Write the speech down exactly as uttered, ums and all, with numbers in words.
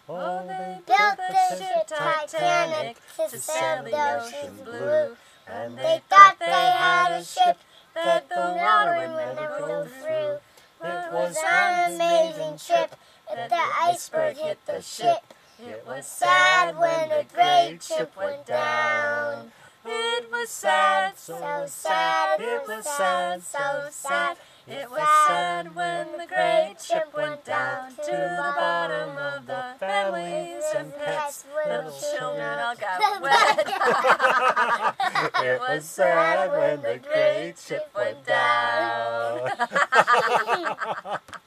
Oh, they built the ship Titanic to sail the ocean blue. And they thought they had a ship that the water would never go through. It was an amazing trip, but the iceberg hit the ship. It was sad when the great ship went down. It was sad, so sad, it was sad, so sad. It was sad when the great ship went down to the bottom of the families and pets. Little children all got wet. It was sad when the great ship went down.